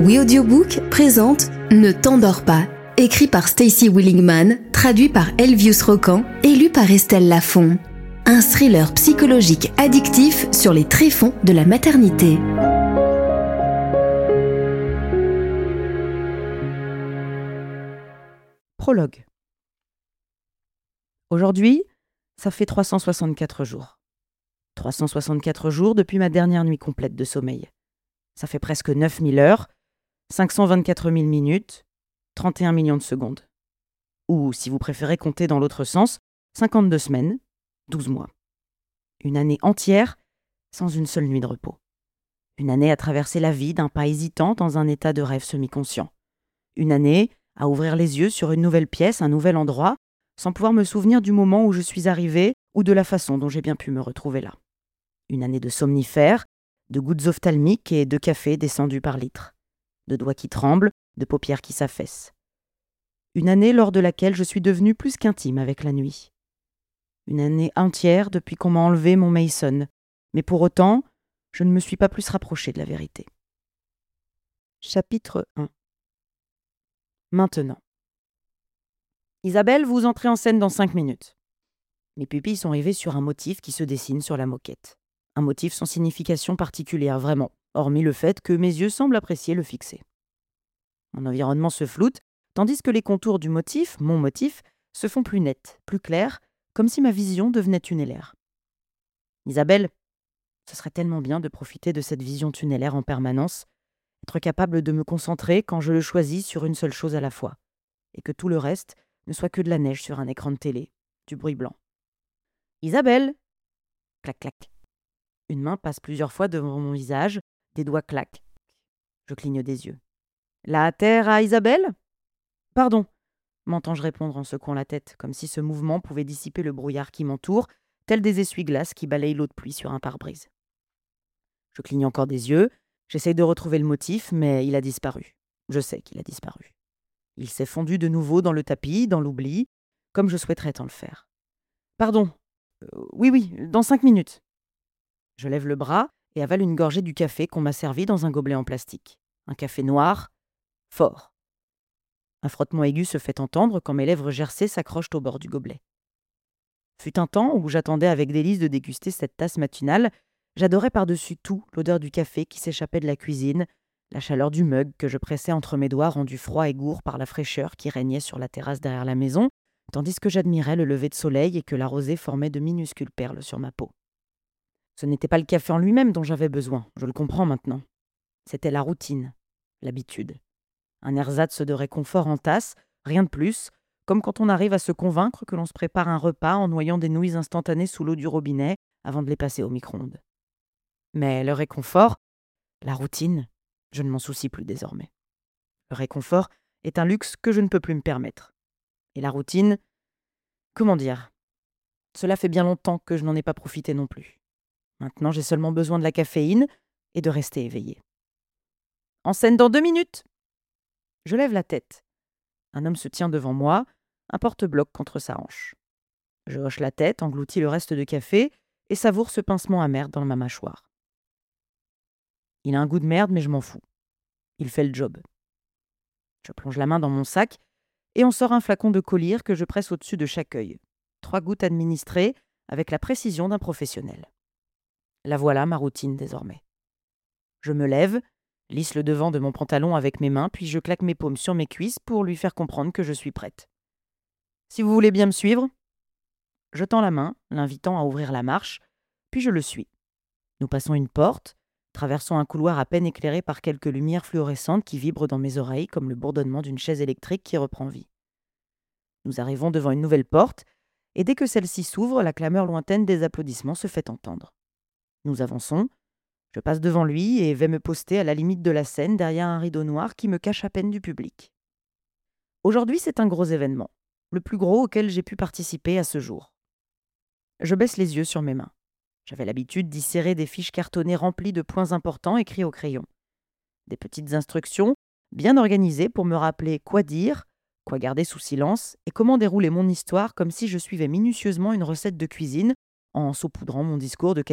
We Audiobook présente Ne t'endors pas, écrit par Stacy Willingman, traduit par Elvius Rocan et lu par Estelle Lafont. Un thriller psychologique addictif sur les tréfonds de la maternité. Prologue. Aujourd'hui, ça fait 364 jours. 364 jours depuis ma dernière nuit complète de sommeil. Ça fait presque 9000 heures, 524 000 minutes, 31 millions de secondes. Ou, si vous préférez compter dans l'autre sens, 52 semaines, 12 mois. Une année entière sans une seule nuit de repos. Une année à traverser la vie d'un pas hésitant dans un état de rêve semi-conscient. Une année à ouvrir les yeux sur une nouvelle pièce, un nouvel endroit, sans pouvoir me souvenir du moment où je suis arrivée ou de la façon dont j'ai bien pu me retrouver là. Une année de somnifères, de gouttes ophtalmiques et de café descendus par litres. De doigts qui tremblent, de paupières qui s'affaissent. Une année lors de laquelle je suis devenue plus qu'intime avec la nuit. Une année entière depuis qu'on m'a enlevé mon Mason, mais pour autant, je ne me suis pas plus rapprochée de la vérité. Chapitre 1. Maintenant. Isabelle, vous entrez en scène dans 5 minutes. Mes pupilles sont rivées sur un motif qui se dessine sur la moquette. Un motif sans signification particulière, vraiment, hormis le fait que mes yeux semblent apprécier le fixer. Mon environnement se floute, tandis que les contours du motif, mon motif, se font plus nets, plus clairs, comme si ma vision devenait tunnelaire. Isabelle, ce serait tellement bien de profiter de cette vision tunnelaire en permanence, être capable de me concentrer quand je le choisis sur une seule chose à la fois, et que tout le reste ne soit que de la neige sur un écran de télé, du bruit blanc. Isabelle! Clac, clac. Une main passe plusieurs fois devant mon visage, des doigts claquent. Je cligne des yeux. La terre à Isabelle? Pardon, m'entends-je répondre en secouant la tête, comme si ce mouvement pouvait dissiper le brouillard qui m'entoure, tel des essuie-glaces qui balayent l'eau de pluie sur un pare-brise. Je cligne encore des yeux, j'essaye de retrouver le motif, mais il a disparu. Je sais qu'il a disparu. Il s'est fondu de nouveau dans le tapis, dans l'oubli, comme je souhaiterais tant le faire. Pardon. Oui, dans 5 minutes. Je lève le bras et avale une gorgée du café qu'on m'a servi dans un gobelet en plastique. Un café noir, fort. Un frottement aigu se fait entendre quand mes lèvres gercées s'accrochent au bord du gobelet. Fut un temps où j'attendais avec délice de déguster cette tasse matinale. J'adorais par-dessus tout l'odeur du café qui s'échappait de la cuisine, la chaleur du mug que je pressais entre mes doigts rendu froid et gourd par la fraîcheur qui régnait sur la terrasse derrière la maison, tandis que j'admirais le lever de soleil et que la rosée formait de minuscules perles sur ma peau. Ce n'était pas le café en lui-même dont j'avais besoin, je le comprends maintenant. C'était la routine, l'habitude. Un ersatz de réconfort en tasse, rien de plus, comme quand on arrive à se convaincre que l'on se prépare un repas en noyant des nouilles instantanées sous l'eau du robinet avant de les passer au micro-ondes. Mais le réconfort, la routine, je ne m'en soucie plus désormais. Le réconfort est un luxe que je ne peux plus me permettre. Et la routine, comment dire? Cela fait bien longtemps que je n'en ai pas profité non plus. Maintenant, j'ai seulement besoin de la caféine et de rester éveillée. En scène dans 2 minutes! Je lève la tête. Un homme se tient devant moi, un porte-bloc contre sa hanche. Je hoche la tête, engloutis le reste de café et savoure ce pincement amer dans ma mâchoire. Il a un goût de merde, mais je m'en fous. Il fait le job. Je plonge la main dans mon sac et on sort un flacon de collyre que je presse au-dessus de chaque œil. 3 gouttes administrées avec la précision d'un professionnel. La voilà, ma routine désormais. Je me lève, lisse le devant de mon pantalon avec mes mains, puis je claque mes paumes sur mes cuisses pour lui faire comprendre que je suis prête. Si vous voulez bien me suivre, je tends la main, l'invitant à ouvrir la marche, puis je le suis. Nous passons une porte, traversons un couloir à peine éclairé par quelques lumières fluorescentes qui vibrent dans mes oreilles comme le bourdonnement d'une chaise électrique qui reprend vie. Nous arrivons devant une nouvelle porte, et dès que celle-ci s'ouvre, la clameur lointaine des applaudissements se fait entendre. Nous avançons, je passe devant lui et vais me poster à la limite de la scène derrière un rideau noir qui me cache à peine du public. Aujourd'hui, c'est un gros événement, le plus gros auquel j'ai pu participer à ce jour. Je baisse les yeux sur mes mains. J'avais l'habitude d'y serrer des fiches cartonnées remplies de points importants écrits au crayon. Des petites instructions bien organisées pour me rappeler quoi dire, quoi garder sous silence et comment dérouler mon histoire comme si je suivais minutieusement une recette de cuisine en saupoudrant mon discours de quelques